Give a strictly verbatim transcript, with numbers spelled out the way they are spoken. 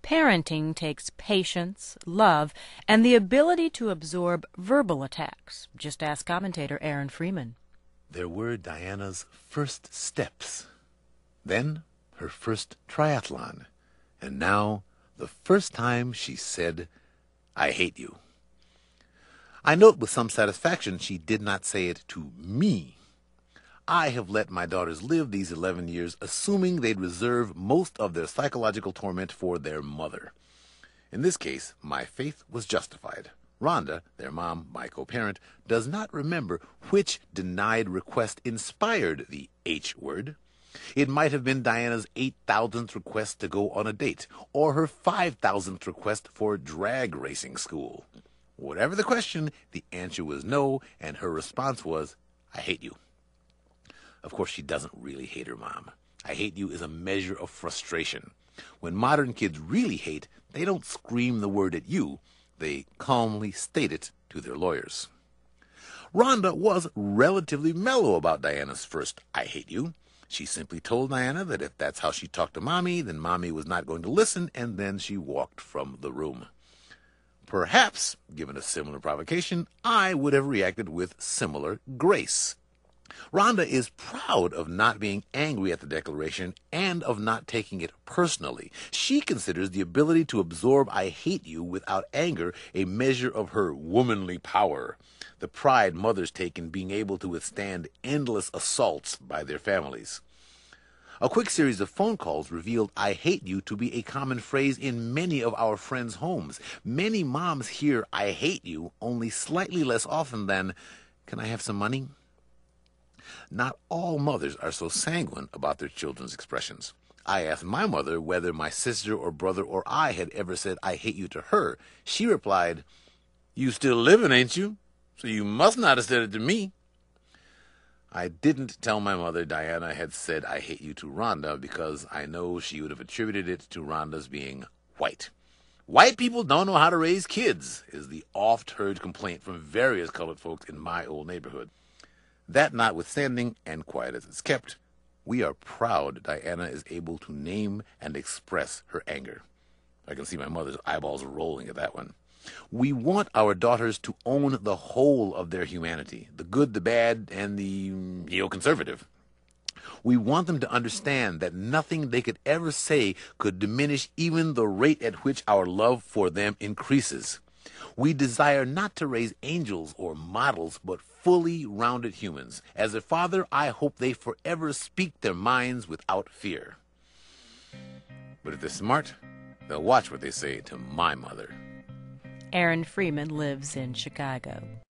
Parenting takes patience, love, and the ability to absorb verbal attacks. Just ask commentator Aaron Freeman. There were Diana's first steps, then her first triathlon, and now the first time she said, "I hate you." I note with some satisfaction she did not say it to me. I have let my daughters live these eleven years assuming they'd reserve most of their psychological torment for their mother. In this case, my faith was justified. Rhonda, their mom, my co-parent, does not remember which denied request inspired the H word. It might have been Diana's eight thousandth request to go on a date, or her five thousandth request for drag racing school. Whatever the question, the answer was no, and her response was, "I hate you." Of course, she doesn't really hate her mom. "I hate you" is a measure of frustration. When modern kids really hate, they don't scream the word at you. They calmly state it to their lawyers. Rhonda was relatively mellow about Diana's first "I hate you." She simply told Diana that if that's how she talked to Mommy, then Mommy was not going to listen, and then she walked from the room. Perhaps, given a similar provocation, I would have reacted with similar grace. Rhonda is proud of not being angry at the declaration and of not taking it personally. She considers the ability to absorb "I hate you" without anger a measure of her womanly power, the pride mothers take in being able to withstand endless assaults by their families. A quick series of phone calls revealed "I hate you" to be a common phrase in many of our friends' homes. Many moms hear "I hate you" only slightly less often than "Can I have some money?" Not all mothers are so sanguine about their children's expressions. I asked my mother whether my sister or brother or I had ever said "I hate you" to her. She replied, "You still living, ain't you? So you must not have said it to me." I didn't tell my mother Diana had said "I hate you" to Rhonda because I know she would have attributed it to Rhonda's being white. "White people don't know how to raise kids" is the oft-heard complaint from various colored folks in my old neighborhood. That notwithstanding, and quiet as it's kept, we are proud Diana is able to name and express her anger. I can see my mother's eyeballs rolling at that one. We want our daughters to own the whole of their humanity, the good, the bad, and the neoconservative. We want them to understand that nothing they could ever say could diminish even the rate at which our love for them increases. We desire not to raise angels or models, but fully rounded humans. As a father, I hope they forever speak their minds without fear. But if they're smart, they'll watch what they say to my mother. Aaron Freeman lives in Chicago.